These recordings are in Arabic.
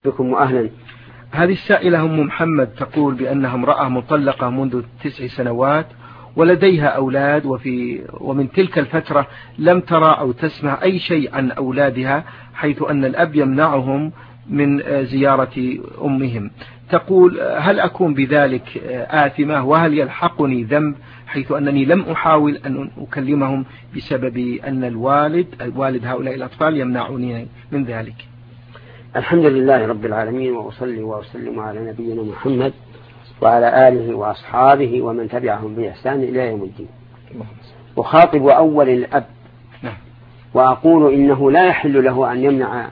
بكم وأهلا. هذه السائلة أم محمد تقول بأنها امرأة مطلقة منذ 9 سنوات ولديها أولاد، ومن تلك الفترة لم ترى أو تسمع أي شيء عن أولادها، حيث أن الأب يمنعهم من زيارة أمهم. تقول: هل أكون بذلك آثمة، وهل يلحقني ذنب حيث أنني لم أحاول أن أكلمهم بسبب أن والد هؤلاء الأطفال يمنعني من ذلك؟ الحمد لله رب العالمين، وأصلي وأسلم على نبينا محمد وعلى آله وأصحابه ومن تبعهم بإحسان إلى يوم الدين. أخاطب أول الأب وأقول إنه لا يحل له أن يمنع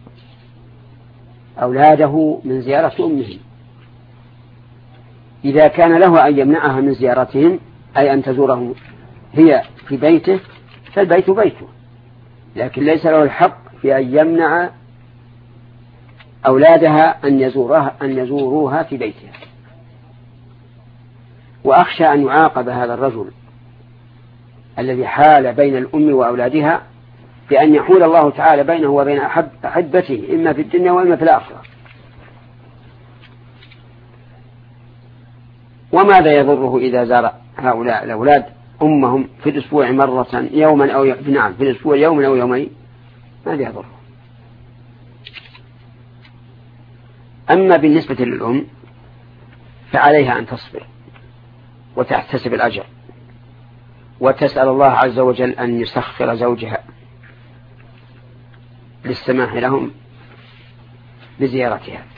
أولاده من زيارة أمهم. إذا كان له أن يمنعها من زيارتهم، أي أن تزورهم هي في بيته، فالبيت بيته، لكن ليس له الحق في أن يمنع أولادها أن يزوروها في بيتها. وأخشى أن يعاقب هذا الرجل الذي حال بين الأم وأولادها بأن يحول الله تعالى بينه وبين أحبته، إما في الدنيا وإما في الآخرة. وماذا يضره إذا زار هؤلاء الأولاد أمهم في الأسبوع مرة يوما أو في الأسبوع يوما أو يومين؟ ماذا يضره؟ أما بالنسبة للأم فعليها أن تصبر وتحتسب الأجر، وتسأل الله عز وجل أن يسخر زوجها للسماح لهم بزيارتها.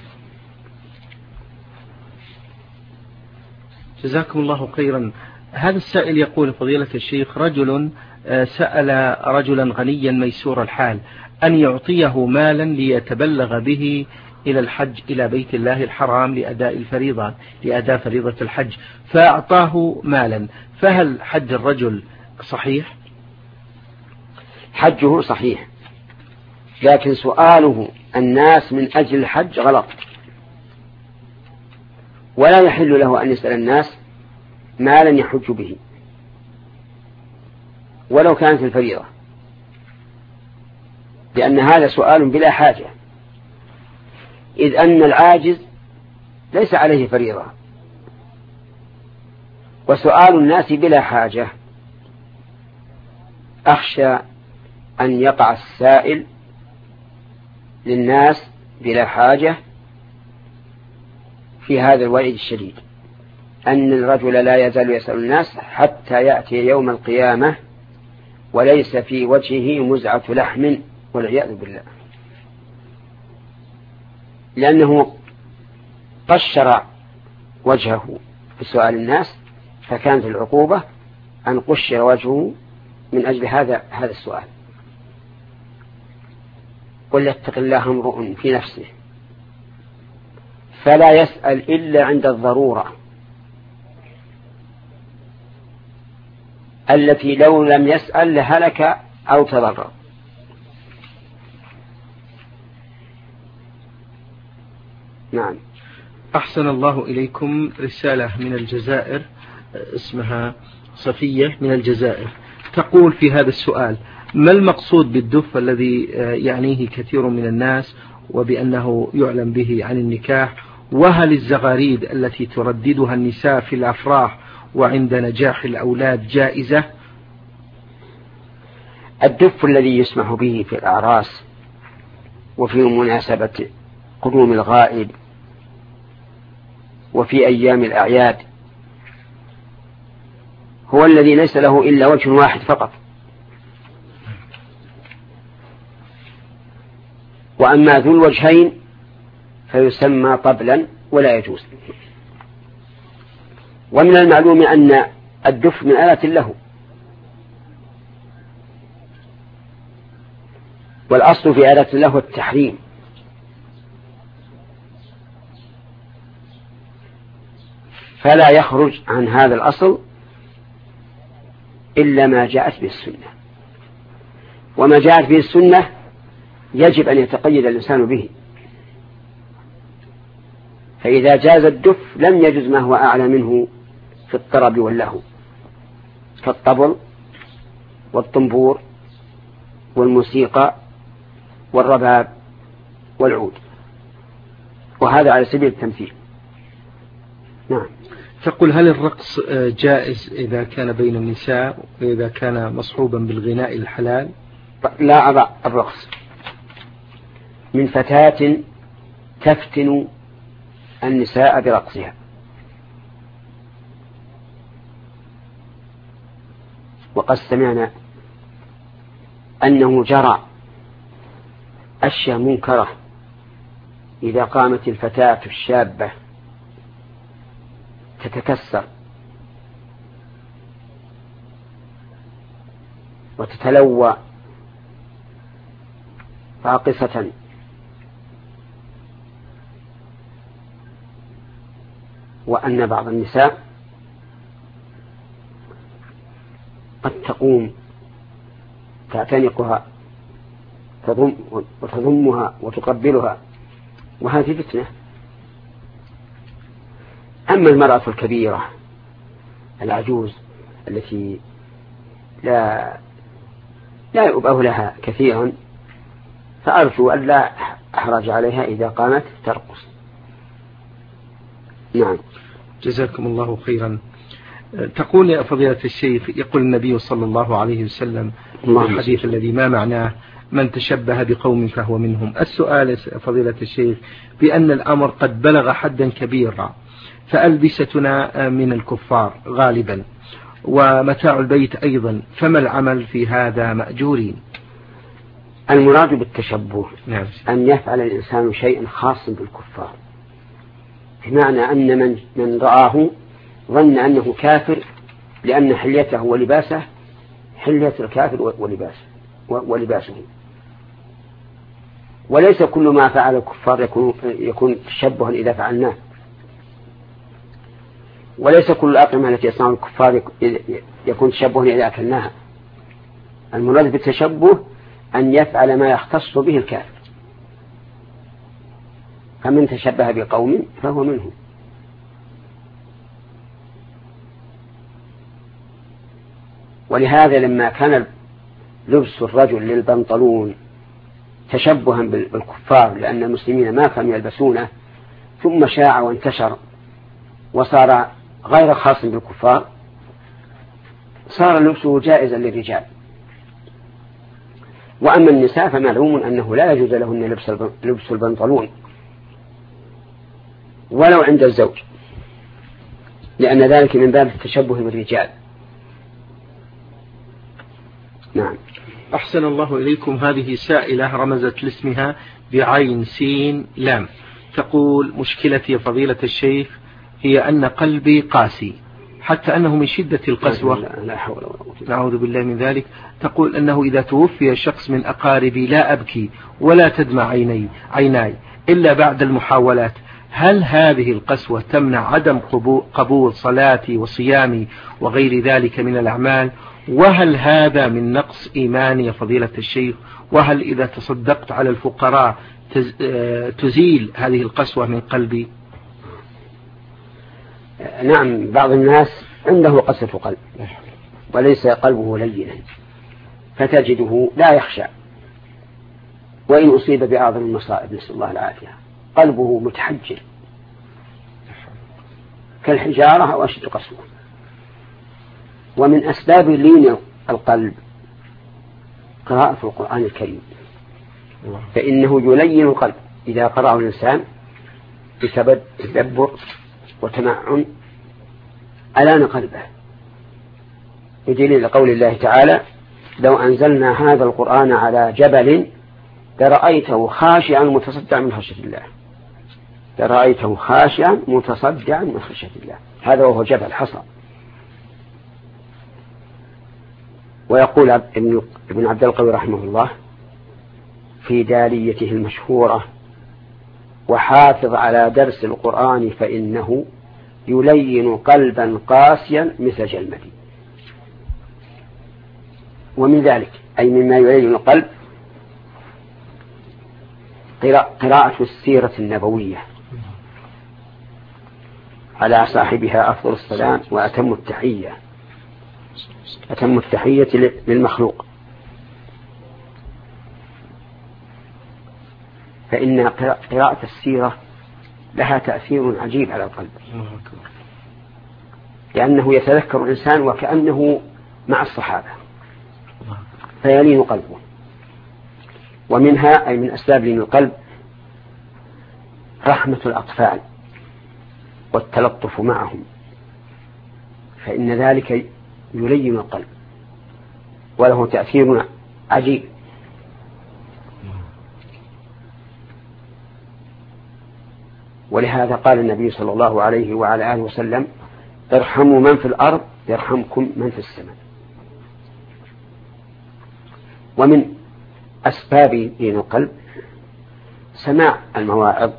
جزاكم الله خيرا. هذا السائل يقول: فضيلة الشيخ، رجل سأل رجلا غنيا ميسور الحال أن يعطيه مالا ليتبلغ به إلى الحج إلى بيت الله الحرام لأداء فريضة الحج، فأعطاه مالا، فهل حج الرجل صحيح؟ حجه صحيح، لكن سؤاله الناس من أجل الحج غلط، ولا يحل له أن يسأل الناس مالا يحج به ولو كانت الفريضة، لأن هذا سؤال بلا حاجة، إذ أن العاجز ليس عليه فريضة، وسؤال الناس بلا حاجة. أخشى أن يقع السائل للناس بلا حاجة في هذا الوعيد الشديد، أن الرجل لا يزال يسأل الناس حتى يأتي يوم القيامة وليس في وجهه مزعة لحم، والعياذ بالله، لأنه قشر وجهه بسؤال الناس، فكانت العقوبة أن قشر وجهه من أجل هذا السؤال. قل يتق الله امرؤ في نفسه فلا يسأل إلا عند الضرورة التي لو لم يسأل لهلك أو تضرر. نعم. أحسن الله إليكم. رسالة من الجزائر، اسمها صفية من الجزائر، تقول في هذا السؤال: ما المقصود بالدف الذي يعنيه كثير من الناس وبأنه يعلم به عن النكاح؟ وهل الزغاريد التي ترددها النساء في الأفراح وعند نجاح الأولاد جائزة؟ الدف الذي يسمح به في الأعراس وفي مناسبة قدوم الغائب وفي أيام الأعياد هو الذي ليس له إلا وجه واحد فقط، وأما ذو الوجهين فيسمى طبلا ولا يجوز. ومن المعلوم أن الدف من آلة له، والأصل في آلة له التحريم، فلا يخرج عن هذا الأصل إلا ما جاءت به السنة، وما جاءت به السنة يجب أن يتقيد الإنسان به. فإذا جاز الدف لم يجوز ما هو أعلى منه في الطرب واللهو كالطبل والطنبور والموسيقى والرباب والعود. وهذا على سبيل التمثيل. نعم. تقول هل الرقص جائز إذا كان بين النساء وإذا كان مصحوبا بالغناء الحلال؟ لا أضع الرقص من فتاة تفتن النساء برقصها، وقد سمعنا أنه جرى أشياء منكرة إذا قامت الفتاة الشابة تتكسر وتتلوى راقصة، وأن بعض النساء قد تقوم تعتنقها وتضمها وتقبلها، وهذه فتنة. أما المرأة الكبيرة العجوز التي لا يؤبه لها كثيرا، فأرجو أن لا أحرج عليها إذا قامت ترقص. نعم. جزاكم الله خيرا. تقول يا فضيلة الشيخ، يقول النبي صلى الله عليه وسلم في الحديث الذي ما معناه من تشبه بقوم فهو منهم. السؤال فضيلة الشيخ بأن الأمر قد بلغ حدا كبيرا، فألبستنا من الكفار غالبا ومتاع البيت أيضا، فما العمل في هذا مأجورين؟ المراد بالتشبه نعم. أن يفعل الإنسان شيئا خاصا بالكفار، بمعنى أن من رآه ظن أنه كافر لأن حليته ولباسه حلية الكافر ولباسه، وليس كل ما فعل الكفار يكون تشبها إذا فعلناه، وليس كل الأطعمة التي يصنعها الكفار يكون تشبها إذا أكلناها. المراد بالتشبه أن يفعل ما يختص به الكافر، فمن تشبه بقوم فهو منهم. ولهذا لما كان لبس الرجل للبنطلون تشبها بالكفار لأن المسلمين ما كانوا يلبسونه، ثم شاع وانتشر وصار غير خاص بالكفار، صار لبسه جائزا للرجال. وأما النساء فمعلوم أنه لا يجوز لهن لبس البنطلون ولو عند الزوج، لأن ذلك من باب التشبه بالرجال. نعم. أحسن الله إليكم. هذه سائلة رمزت لاسمها بعين سين لام، تقول مشكلتي يا فضيلة الشيخ هي أن قلبي قاسي حتى أنه من شدة القسوة، لا حول ولا قوة، نعوذ بالله من ذلك. تقول أنه إذا توفي شخص من أقاربي لا أبكي ولا تدمع عيناي إلا بعد المحاولات. هل هذه القسوة تمنع عدم قبول صلاتي وصيامي وغير ذلك من الأعمال؟ وهل هذا من نقص إيماني يا فضيلة الشيخ؟ وهل إذا تصدقت على الفقراء تزيل هذه القسوة من قلبي؟ نعم، بعض الناس عنده قسوة قلب وليس قلبه لينا، فتجده لا يخشى وإن أصيب بأعظم المصائب، نسأل الله العافية، قلبه متحجر كالحجارة أو أشد قسوة. ومن أسباب لين القلب قراءة القرآن الكريم، فإنه يلين القلب إذا قرأه الإنسان بتدبر وتمعن ألان قلبه، بدليل قول الله تعالى: لو أنزلنا هذا القرآن على جبل لرأيته خاشعا متصدعا من خشية الله، لرأيته خاشعا متصدعا من خشية الله، هذا وهو جبل حصى. ويقول ابن عبد القوي رحمه الله في داليته المشهورة: وحافظ على درس القرآن فإنه يلين قلبا قاسيا مثل جلمدي. ومن ذلك أي مما يلين القلب قراءة السيرة النبوية على صاحبها أفضل الصلاة وأتم التحية، أتم التحية للمخلوق. فإن قراءة السيرة لها تأثير عجيب على القلب، لأنه يتذكر الإنسان وكأنه مع الصحابة فيلين قلبه. ومنها أي من أسباب لين القلب رحمة الأطفال والتلطف معهم، فإن ذلك يلين القلب وله تأثير عجيب. ولهذا قال النبي صلى الله عليه وعلى آله وسلم: ارحموا من في الأرض يرحمكم من في السماء. ومن أسباب لين القلب سماع المواعظ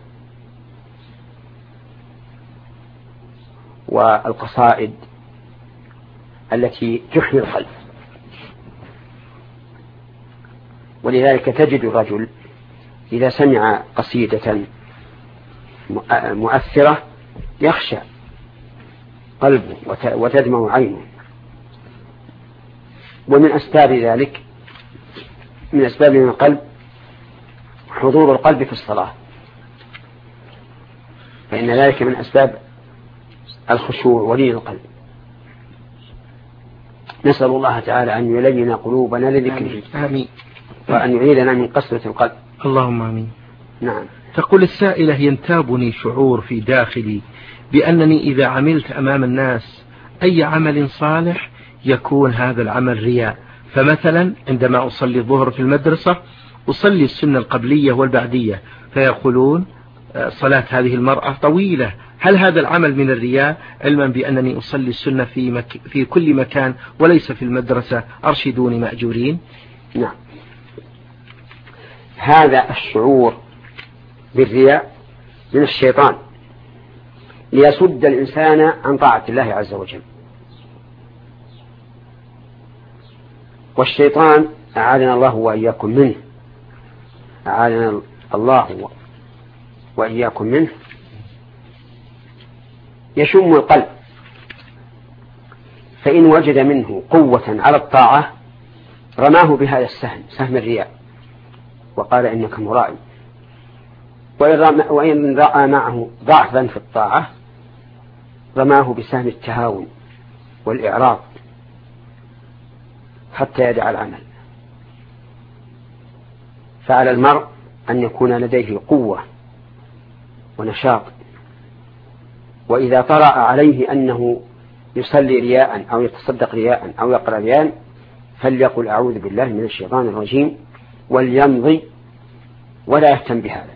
والقصائد التي تحيي القلب. ولذلك تجد الرجل إذا سمع قصيدة مؤثرة يخشى قلبه وتدمع عينه. ومن أسباب ذلك، من أسباب لين القلب حضور القلب في الصلاة، فإن ذلك من أسباب الخشوع ولين القلب. نسأل الله تعالى أن يلين قلوبنا لذكره، آمين، وأن يعيذنا من قسوة القلب. اللهم آمين. نعم. تقول السائلة: ينتابني شعور في داخلي بأنني إذا عملت أمام الناس أي عمل صالح يكون هذا العمل رياء. فمثلا عندما أصلي الظهر في المدرسة أصلي السنة القبلية والبعدية، فيقولون صلاة هذه المرأة طويلة، هل هذا العمل من الرياء؟ علما بأنني أصلي السنة في كل مكان وليس في المدرسة، أرشدوني مأجورين. نعم، هذا الشعور بالرياء من الشيطان ليصد الإنسان عن طاعة الله عز وجل. والشيطان أعاذنا الله وإياكم منه، أعاذنا الله وإياكم منه، يشم القلب، فإن وجد منه قوة على الطاعة رماه بهذا السهم، سهم الرياء، وقال إنك مرائي. وإن رأى معه ضعفا في الطاعة رماه بسهم التهاون والإعراض حتى يدع العمل. فعلى المرء أن يكون لديه قوة ونشاط، وإذا طرأ عليه أنه يصلي رياء أو يتصدق رياء أو يقرأ رياء فليقل أعوذ بالله من الشيطان الرجيم وليمضي ولا يهتم بهذا.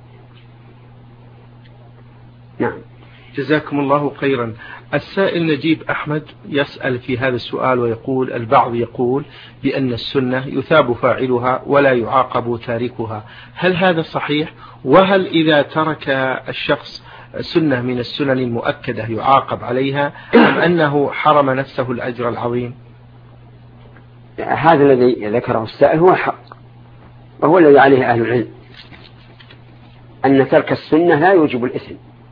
نعم. جزاكم الله خيرا. السائل نجيب أحمد يسأل في هذا السؤال ويقول: البعض يقول بأن السنة يثاب فاعلها ولا يعاقب تاركها، هل هذا صحيح؟ وهل إذا ترك الشخص سنة من السنن المؤكدة يعاقب عليها أم أنه حرم نفسه الأجر العظيم؟ هذا الذي ذكره السائل هو الحق، وهو الذي عليه أهل العلم، أن ترك السنة لا يوجب الإثم،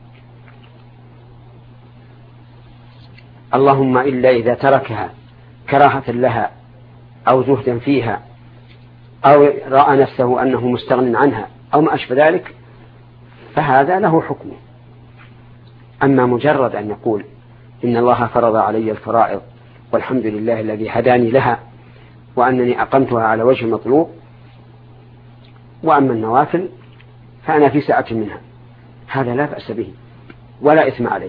اللهم إلا إذا تركها كراهة لها أو زهدا فيها أو رأى نفسه أنه مستغن عنها أو ما أشبه ذلك، فهذا له حكمه. أما مجرد أن يقول إن الله فرض علي الفرائض والحمد لله الذي هداني لها وأنني أقمتها على وجه المطلوب، وأما النوافل فأنا في ساعة منها، هذا لا بأس به ولا إثم عليه.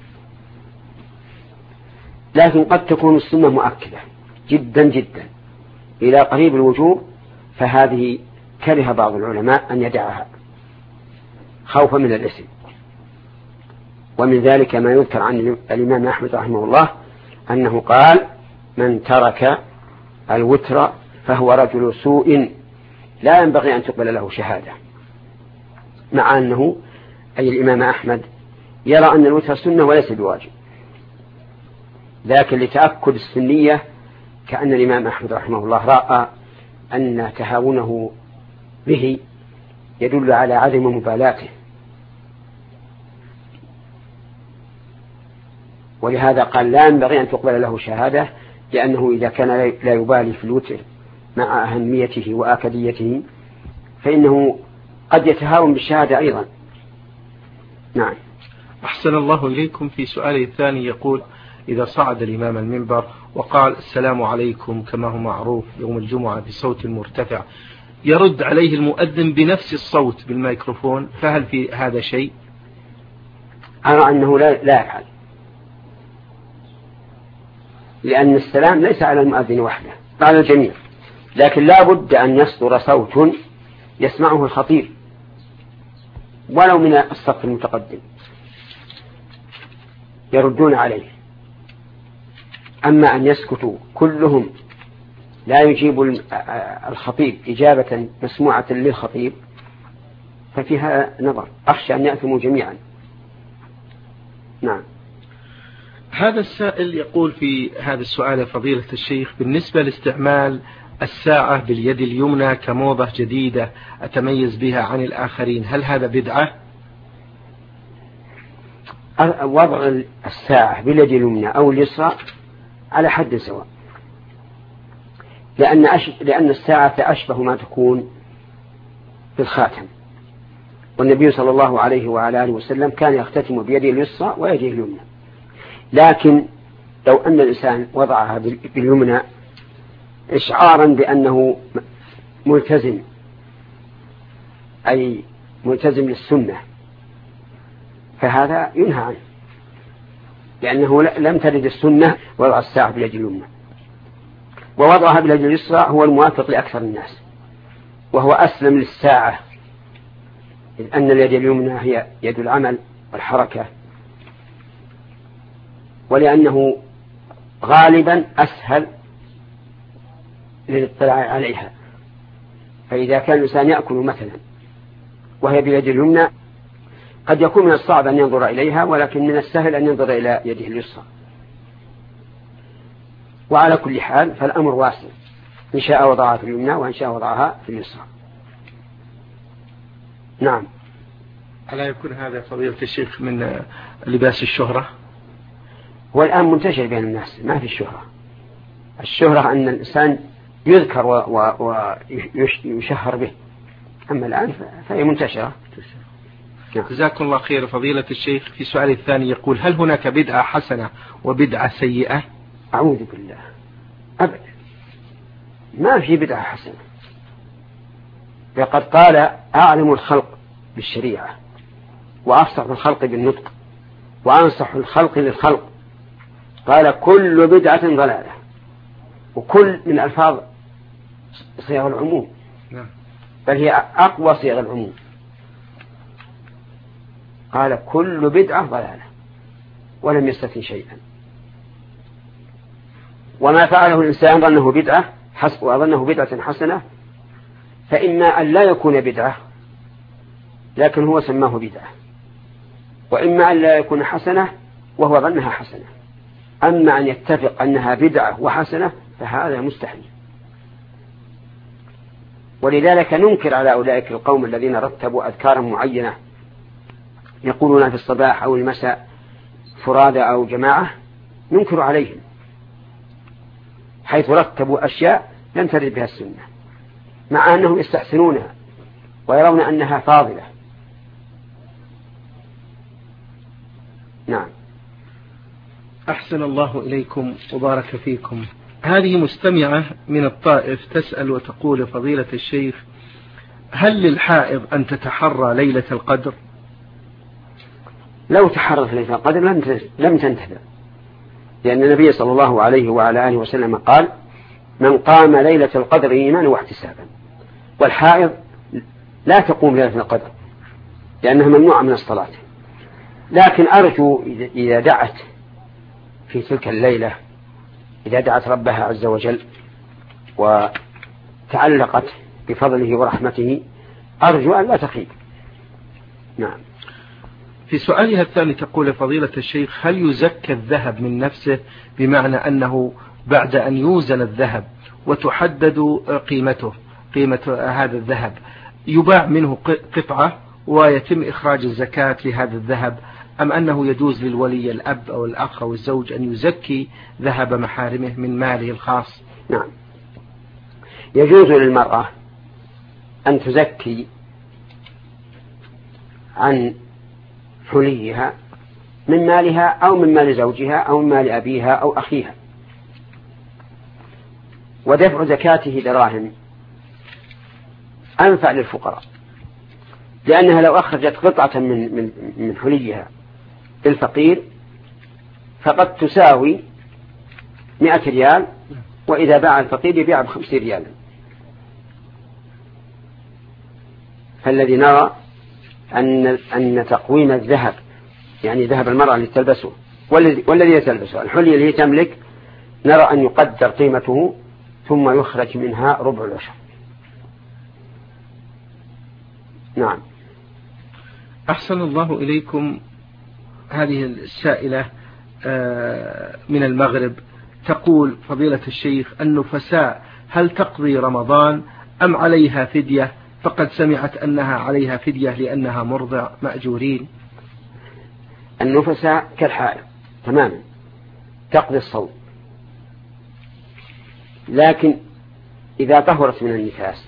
لكن قد تكون السنة مؤكدة جدا جدا إلى قريب الوجوب، فهذه كره بعض العلماء أن يدعها خوفا من الإثم. ومن ذلك ما يذكر عن الإمام أحمد رحمه الله أنه قال: من ترك الوتر فهو رجل سوء لا ينبغي أن تقبل له شهادة، مع أنه أي الإمام أحمد يرى أن الوتر سنة وليس بواجب، لكن لتأكد السنية كأن الإمام أحمد رحمه الله رأى أن تهاونه به يدل على عدم مبالاته، ولهذا قال لا ينبغي أن تقبل له شهادة، لأنه إذا كان لا يبالي في الوتر مع أهميته وآكديته فإنه قد يتهاون بالشهادة أيضا. نعم. أحسن الله إليكم. في سؤاله الثاني يقول: إذا صعد الإمام المنبر وقال السلام عليكم كما هو معروف يوم الجمعة بصوت مرتفع، يرد عليه المؤذن بنفس الصوت بالميكروفون، فهل في هذا شيء؟ أرى أنه لا يفعل، لأن السلام ليس على المؤذن وحده، على الجميع، لكن لا بد أن يصدر صوت يسمعه الخطيب ولو من الصف المتقدم يردون عليه. أما أن يسكتوا كلهم لا يجيب الخطيب إجابة مسموعة للخطيب ففيها نظر، أخشى أن يأثموا جميعا. نعم. هذا السائل يقول في هذا السؤال: فضيلة الشيخ، بالنسبة لاستعمال الساعة باليد اليمنى كموضة جديدة أتميز بها عن الآخرين، هل هذا بدعة؟ وضع الساعة باليد اليمنى أو اليسرى على حد سواء، لأن الساعة أشبه ما تكون بالخاتم، والنبي صلى الله عليه وعلى آله وسلم كان يختتم بيده اليسرى ويده اليمنى. لكن لو أن الإنسان وضعها باليمنى إشعارا بأنه ملتزم، أي ملتزم للسنة، فهذا ينهى عنه، لأنه لم ترد السنة وضع الساعة باليد اليمنى، ووضعها باليد اليسرى هو الموافق لأكثر الناس، وهو أسلم للساعة، إذ أن اليد اليمنى هي يد العمل والحركة، ولأنه غالبا أسهل للاطلاع عليها. فإذا كان الإنسان يأكل مثلا وهي بيد اليمنى قد يكون من الصعب أن ينظر إليها، ولكن من السهل أن ينظر إلى يده اليسرى. وعلى كل حال فالأمر واسع، إن شاء وضعها في اليمنى وإن شاء وضعها في اليسرى. نعم. ألا يكون هذا فضيلة الشيخ من لباس الشهرة؟ والآن منتشر بين الناس، ما في الشهرة أن الإنسان يذكر ويشهر به، أما الآن فهي منتشرة. جزاكم الله خير فضيلة الشيخ. في سؤال الثاني يقول: هل هناك بدعة حسنة وبدعة سيئة؟ أعوذ بالله، أبدا، ما في بدعة حسنة. لقد قال أعلم الخلق بالشريعة وأفصح الخلق بالنطق وأنصح الخلق للخلق، قال كل بدعة ضلالة، وكل من ألفاظ صيغ العموم، بل هي أقوى صيغ العموم. قال كل بدعة ضلالة ولم يستثني شيئا، وما فعله الإنسان ظنه بدعة وظنه بدعة حسنة، فإما أن لا يكون بدعة لكن هو سماه بدعة، وإما أن لا يكون حسنة وهو ظنها حسنة. أما أن يتفق أنها بدعة وحسنة فهذا مستحيل. ولذلك ننكر على أولئك القوم الذين رتبوا أذكارا معينة يقولون في الصباح أو المساء فرادى أو جماعة، ننكر عليهم حيث رتبوا أشياء لم ترد بها السنة، مع أنهم يستحسنونها ويرون أنها فاضلة. نعم. أحسن الله إليكم وبارك فيكم. هذه مستمعة من الطائف تسأل وتقول: فضيلة الشيخ، هل للحائض أن تتحرى ليلة القدر؟ لو تحرت ليلة القدر لم تنتهي، لأن النبي صلى الله عليه وعلى آله وسلم قال: من قام ليلة القدر إيمانا واحتسابا. والحائض لا تقوم ليلة القدر لأنها ممنوعة من الصلاة، لكن أرجو إذا دعت في تلك الليلة، إذا دعت ربها عز وجل وتعلقت بفضله ورحمته، أرجو أن لا تخيب. نعم. في سؤالها الثاني تقول: فضيلة الشيخ، هل يزكى الذهب من نفسه، بمعنى أنه بعد أن يوزن الذهب وتحدد قيمة هذا الذهب يباع منه قطعة ويتم إخراج الزكاة لهذا الذهب، أم أنه يجوز للولي الأب أو الأخ أو الزوج أن يزكي ذهب محارمه من ماله الخاص؟ نعم، يجوز للمرأة أن تزكي عن حليها من مالها أو من مال زوجها أو من مال أبيها أو أخيها. ودفع زكاته دراهم أنفع للفقراء، لأنها لو أخرجت قطعة من حليها للفقير فقد تساوي 100 ريال، وإذا باع الفقير يبيع ب50 ريال. فالذي نرى أن تقويم الذهب، يعني ذهب المرأة اللي تلبسه والذي تلبسه الحلي اللي تملك، نرى أن يقدر قيمته ثم يخرج منها ربع العشر. نعم. أحسن الله إليكم. هذه السائلة من المغرب تقول: فضيلة الشيخ، النفساء هل تقضي رمضان أم عليها فدية؟ فقد سمعت أنها عليها فدية لأنها مرضع مأجورين. النفساء كالحائض تماما، تقضي الصوم، لكن إذا طهرت من النفاس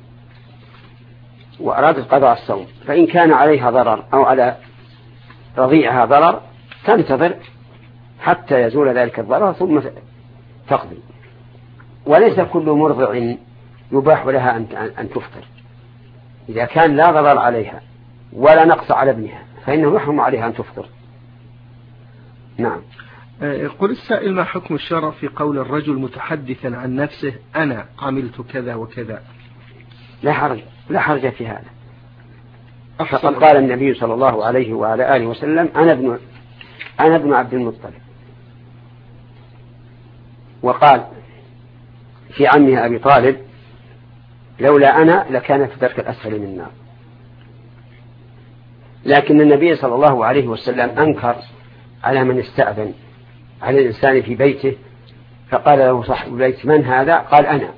وأرادت قضاء الصوم فإن كان عليها ضرر أو على رضيعها ضرر تنتظر حتى يزول ذلك الضرر ثم تقضي. وليس كل مرضع يباح لها أن تفطر، إذا كان لا ضرر عليها ولا نقص على ابنها فإنه يحرم عليها أن تفطر. نعم. يقول السائل: ما حكم الشرع في قول الرجل متحدثا عن نفسه: أنا عملت كذا وكذا؟ لا حرج في هذا. فقد قال النبي صلى الله عليه وعلى آله وسلم: أنا ابن عبد المطلب. وقال في عمه أبي طالب: لولا أنا لكان في الدرك الأسفل من النار. لكن النبي صلى الله عليه وسلم أنكر على من استأذن على الإنسان في بيته فقال له صاحب البيت: من هذا؟ قال: أنا.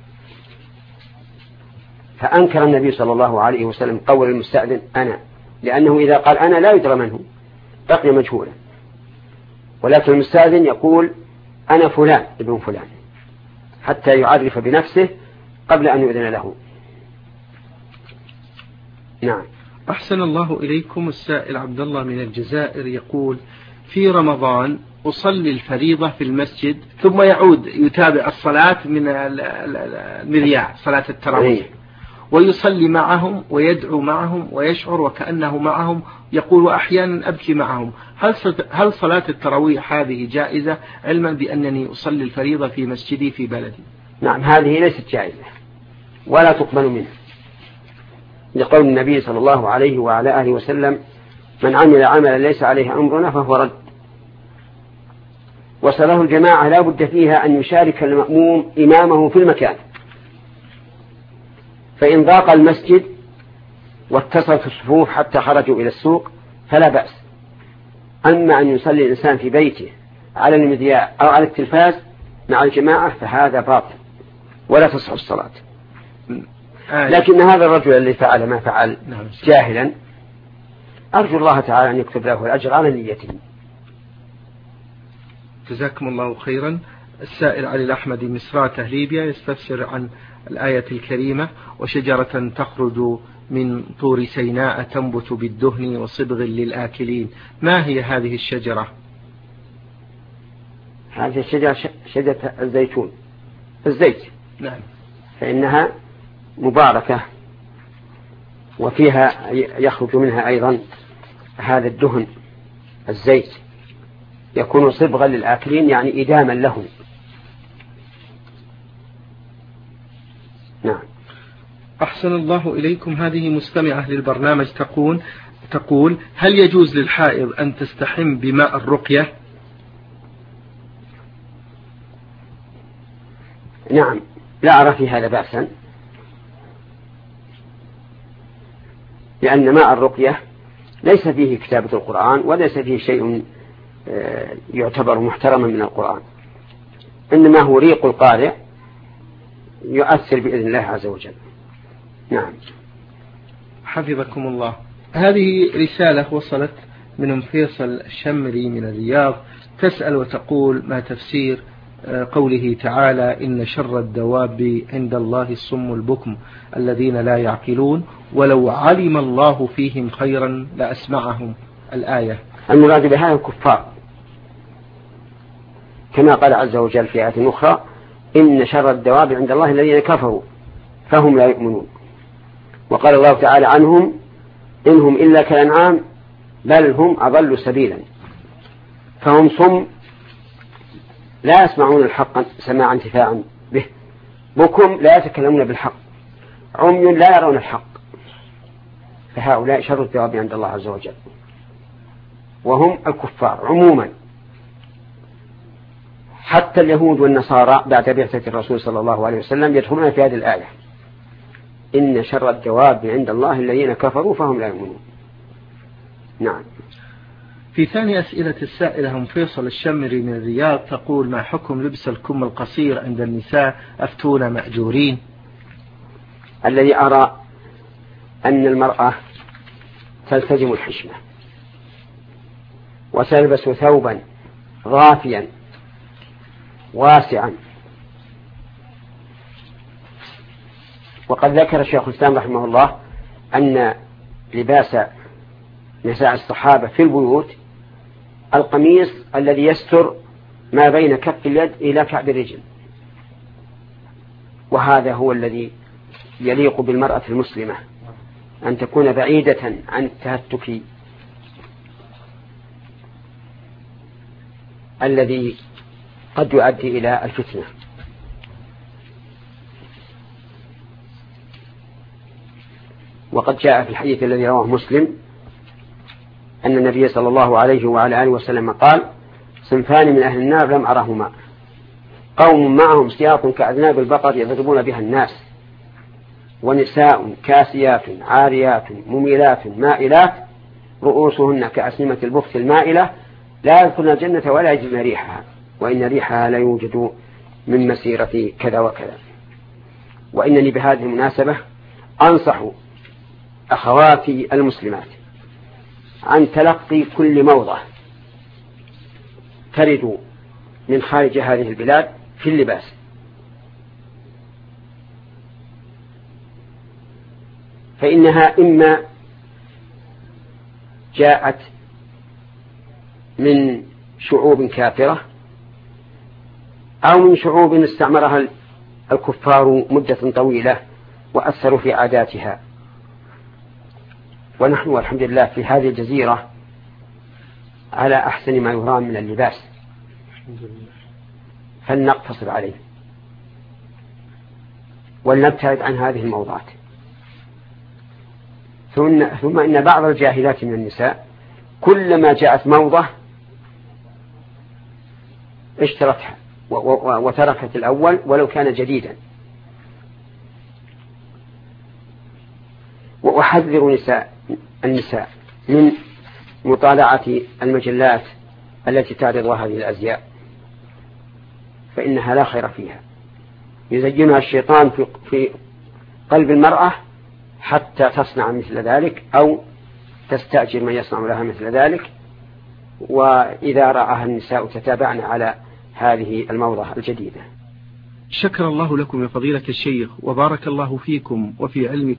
فأنكر النبي صلى الله عليه وسلم قول المستأذن أنا، لأنه إذا قال أنا لا يدرى من هو، بقي مجهولا. ولكن المستأذن يقول: أنا فلان ابن فلان، حتى يعرف بنفسه قبل أن يؤذن له. نعم. أحسن الله إليكم. السائل عبد الله من الجزائر يقول: في رمضان أصلي الفريضة في المسجد ثم يعود يتابع الصلاة من المذياع، صلاة التراويح، ويصلي معهم ويدعو معهم ويشعر وكأنه معهم، يقول: وأحيانا أبكي معهم. هل صلاة التراويح هذه جائزة، علما بأنني أصلي الفريضة في مسجدي في بلدي؟ نعم، هذه ليست جائزة ولا تقبل منه، لقول النبي صلى الله عليه وعلى آله وسلم: من عمل عملا ليس عليه أمرنا فهو رد. وصلاة الجماعة لا بد فيها أن يشارك المأموم إمامه في المكان، فإن ضاق المسجد واتصلت الصفوف حتى خرجوا إلى السوق فلا بأس. أما أن يصلي الإنسان في بيته على المذياع أو على التلفاز مع الجماعة فهذا باطل ولا تصح الصلاة. لكن هذا الرجل الذي فعل ما فعل جاهلا أرجو الله تعالى أن يكتب له الأجر على نيته. جزاكم الله خيرا. السائل علي الأحمدي مصراتة ليبيا يستفسر عن الآية الكريمة: وشجرة تخرج من طور سيناء تنبت بالدهن وصبغ للآكلين. ما هي هذه الشجرة؟ هذه الشجرة شجرة الزيتون، الزيت. نعم. فإنها مباركة وفيها يخرج منها أيضا هذا الدهن الزيت، يكون صبغا للآكلين يعني إداما لهم. نعم. أحسن الله إليكم. هذه مستمعة للبرنامج تقول: هل يجوز للحائض أن تستحم بماء الرقية؟ نعم، لا أرى في هذا بأسا، لأن ماء الرقية ليس فيه كتابة القرآن وليس فيه شيء يعتبر محترما من القرآن، إنما هو ريق القارئ يؤثر بإذن الله عز وجل. نعم. حفظكم الله. هذه رسالة وصلت من أم فيصل الشمري من الرياض، تسأل وتقول: ما تفسير قوله تعالى: إن شر الدواب عند الله الصم البكم الذين لا يعقلون ولو علم الله فيهم خيرا لأسمعهم الآية؟ المراد بها الكفار، كما قال عز وجل في آية أخرى: إن شر الدواب عند الله الذين كفروا فهم لا يؤمنون. وقال الله تعالى عنهم: إنهم إلا كالأنعام بل هم أضل سبيلا. فهم صم لا يسمعون الحق سماع انتفاعا به، بكم لا يتكلمون بالحق، عمي لا يرون الحق. فهؤلاء شر الدواب عند الله عز وجل، وهم الكفار عموما. حتى اليهود والنصارى بعد بعثة الرسول صلى الله عليه وسلم يدخلون في هذه الآية: إن شر الدواب عند الله الذين كفروا فهم لا يؤمنون. نعم. في ثاني أسئلة السائلة هم فيصل الشمري من الرياض، تقول: ما حكم لبس الكم القصير عند النساء؟ أفتونا مأجورين. الذي أرى أن المرأة تلتزم الحشمة وتلبس ثوبا غافيا واسعا. وقد ذكر الشيخ الإسلام رحمه الله أن لباس نساء الصحابة في البيوت القميص الذي يستر ما بين كف اليد إلى كعب الرجل، وهذا هو الذي يليق بالمرأة المسلمة، أن تكون بعيدة عن التهتك الذي قد يؤدي إلى الفتنة. وقد جاء في الحديث الذي رواه مسلم أن النبي صلى الله عليه وعلى آله وسلم قال: صنفان من أهل النار لم أرهما، قوم معهم سياط كأذناب البقر يضربون بها الناس، ونساء كاسيات عاريات مميلات مائلات رؤوسهن كأسنمة البخت المائلة لا يدخلن الجنة ولا يجدن ريحها، وإن ريحها لا يوجد من مسيرة كذا وكذا. وإنني بهذه المناسبة أنصح أخواتي المسلمات عن تلقي كل موضة ترد من خارج هذه البلاد في اللباس، فإنها إما جاءت من شعوب كافرة أو من شعوب استعمرها الكفار مدة طويلة وأثروا في عاداتها. ونحن والحمد لله في هذه الجزيرة على أحسن ما يرام من اللباس، فلنقتصر عليه ولنبتعد عن هذه الموضات. ثم إن بعض الجاهلات من النساء كلما جاءت موضة اشترتها وتركت الأول ولو كان جديدا. وأحذر النساء من مطالعة المجلات التي تعرض هذه الأزياء، فإنها لا خير فيها، يزينها الشيطان في قلب المرأة حتى تصنع مثل ذلك أو تستأجر من يصنع لها مثل ذلك. وإذا رأها النساء تتابعن على هذه الموضة الجديدة. شكر الله لكم يا فضيلة الشيخ، وبارك الله فيكم وفي علمكم.